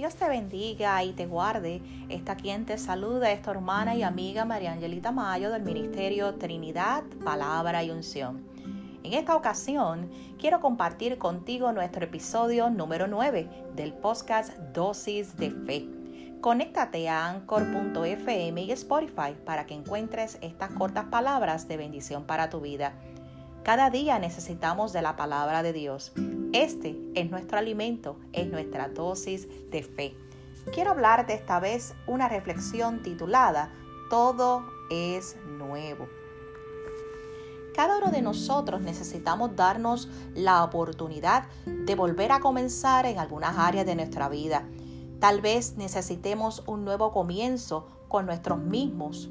Dios te bendiga y te guarde. Esta quien te saluda es tu hermana y amiga María Angelita Mayo del Ministerio Trinidad, Palabra y Unción. En esta ocasión quiero compartir contigo nuestro episodio número 9 del podcast Dosis de Fe. Conéctate a Anchor.fm y Spotify para que encuentres estas cortas palabras de bendición para tu vida. Cada día necesitamos de la palabra de Dios. Este es nuestro alimento, es nuestra dosis de fe. Quiero hablarte esta vez una reflexión titulada Todo es nuevo. Cada uno de nosotros necesitamos darnos la oportunidad de volver a comenzar en algunas áreas de nuestra vida. Tal vez necesitemos un nuevo comienzo con nosotros mismos.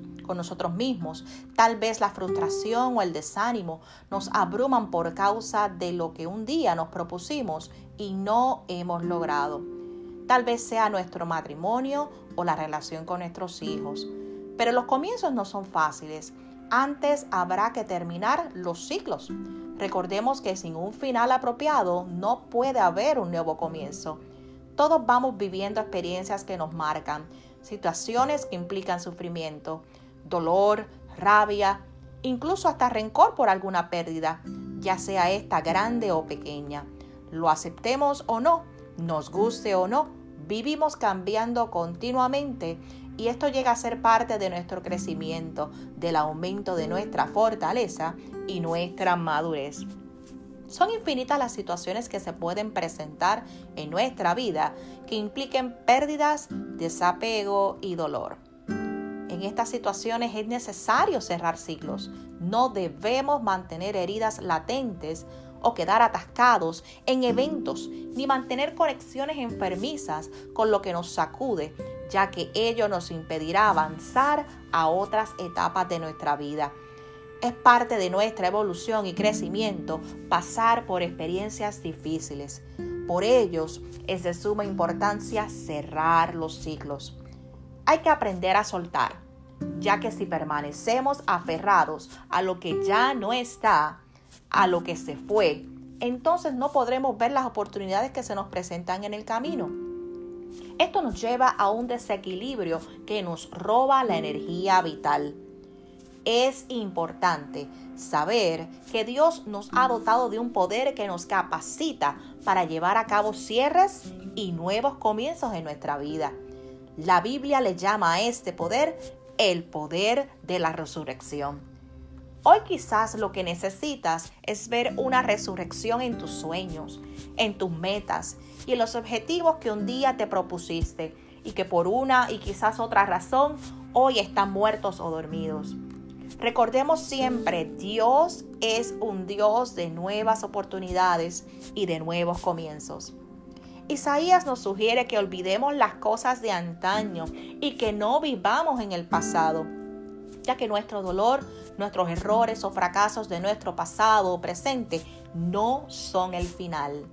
Tal vez la frustración o el desánimo nos abruman por causa de lo que un día nos propusimos y no hemos logrado. Tal vez sea nuestro matrimonio o la relación con nuestros hijos. Pero los comienzos no son fáciles. Antes habrá que terminar los ciclos. Recordemos que sin un final apropiado no puede haber un nuevo comienzo. Todos vamos viviendo experiencias que nos marcan, situaciones que implican sufrimiento, dolor, rabia, incluso hasta rencor por alguna pérdida, ya sea esta grande o pequeña. Lo aceptemos o no, nos guste o no, vivimos cambiando continuamente y esto llega a ser parte de nuestro crecimiento, del aumento de nuestra fortaleza y nuestra madurez. Son infinitas las situaciones que se pueden presentar en nuestra vida que impliquen pérdidas, desapego y dolor. En estas situaciones es necesario cerrar ciclos. No debemos mantener heridas latentes o quedar atascados en eventos, ni mantener conexiones enfermizas con lo que nos sacude, ya que ello nos impedirá avanzar a otras etapas de nuestra vida. Es parte de nuestra evolución y crecimiento pasar por experiencias difíciles. Por ello, es de suma importancia cerrar los ciclos. Hay que aprender a soltar, ya que si permanecemos aferrados a lo que ya no está, a lo que se fue, entonces no podremos ver las oportunidades que se nos presentan en el camino. Esto nos lleva a un desequilibrio que nos roba la energía vital. Es importante saber que Dios nos ha dotado de un poder que nos capacita para llevar a cabo cierres y nuevos comienzos en nuestra vida. La Biblia le llama a este poder el poder de la resurrección. Hoy quizás lo que necesitas es ver una resurrección en tus sueños, en tus metas y en los objetivos que un día te propusiste y que por una y quizás otra razón hoy están muertos o dormidos. Recordemos siempre, Dios es un Dios de nuevas oportunidades y de nuevos comienzos. Isaías nos sugiere que olvidemos las cosas de antaño y que no vivamos en el pasado, ya que nuestro dolor, nuestros errores o fracasos de nuestro pasado o presente no son el final.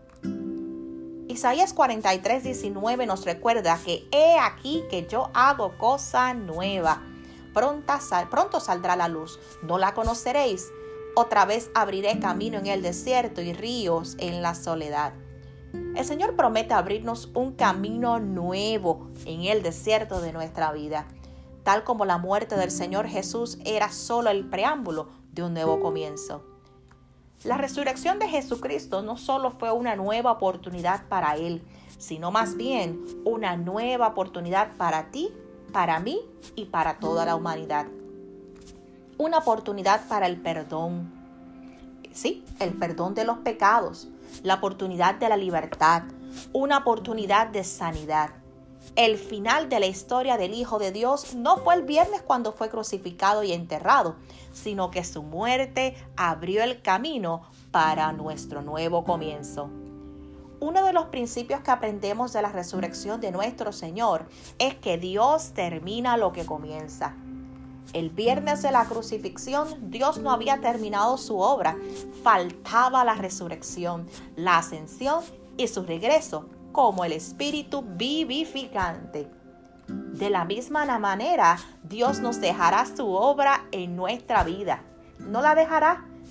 Isaías 43:19 nos recuerda que he aquí que yo hago cosa nueva. Pronto saldrá la luz, no la conoceréis. Otra vez abriré camino en el desierto y ríos en la soledad. El Señor promete abrirnos un camino nuevo en el desierto de nuestra vida, tal como la muerte del Señor Jesús era solo el preámbulo de un nuevo comienzo. La resurrección de Jesucristo no solo fue una nueva oportunidad para Él, sino más bien una nueva oportunidad para ti, para mí y para toda la humanidad. Una oportunidad para el perdón. Sí, el perdón de los pecados, la oportunidad de la libertad, una oportunidad de sanidad. El final de la historia del Hijo de Dios no fue el viernes cuando fue crucificado y enterrado, sino que su muerte abrió el camino para nuestro nuevo comienzo. Uno de los principios que aprendemos de la resurrección de nuestro Señor es que Dios termina lo que comienza. El viernes de la crucifixión, Dios no había terminado su obra. Faltaba la resurrección, la ascensión y su regreso como el Espíritu vivificante. De la misma manera, Dios nos dejará su obra en nuestra vida. No la dejará,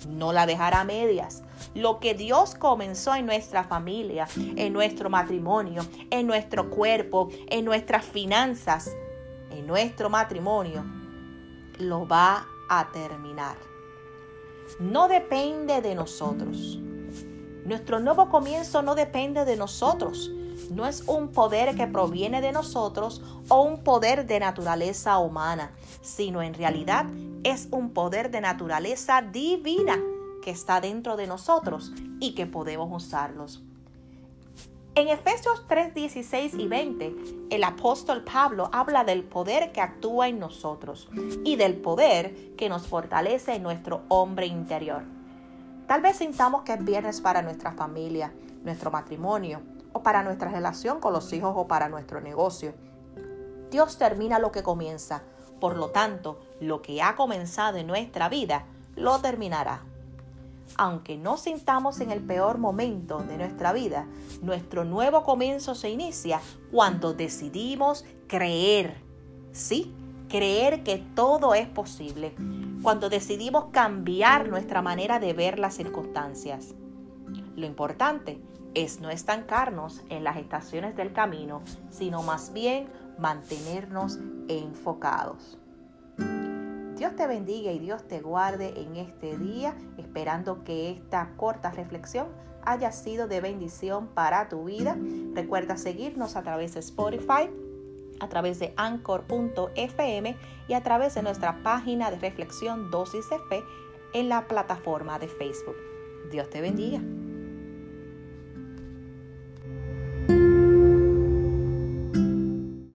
no la dejará a medias. Lo que Dios comenzó en nuestra familia, en nuestro matrimonio, en nuestro cuerpo, en nuestras finanzas, en nuestro matrimonio, lo va a terminar. No depende de nosotros. Nuestro nuevo comienzo no depende de nosotros. No es un poder que proviene de nosotros o un poder de naturaleza humana, sino en realidad es un poder de naturaleza divina que está dentro de nosotros y que podemos usarlos. En Efesios 3, 16 y 20, el apóstol Pablo habla del poder que actúa en nosotros y del poder que nos fortalece en nuestro hombre interior. Tal vez sintamos que es viernes para nuestra familia, nuestro matrimonio, o para nuestra relación con los hijos o para nuestro negocio. Dios termina lo que comienza, por lo tanto, lo que ha comenzado en nuestra vida, lo terminará. Aunque no sintamos en el peor momento de nuestra vida, nuestro nuevo comienzo se inicia cuando decidimos creer. Sí, creer que todo es posible. Cuando decidimos cambiar nuestra manera de ver las circunstancias. Lo importante es no estancarnos en las estaciones del camino, sino más bien mantenernos enfocados. Dios te bendiga y Dios te guarde en este día, esperando que esta corta reflexión haya sido de bendición para tu vida. Recuerda seguirnos a través de Spotify, a través de Anchor.fm y a través de nuestra página de reflexión Dosis de Fe en la plataforma de Facebook. Dios te bendiga.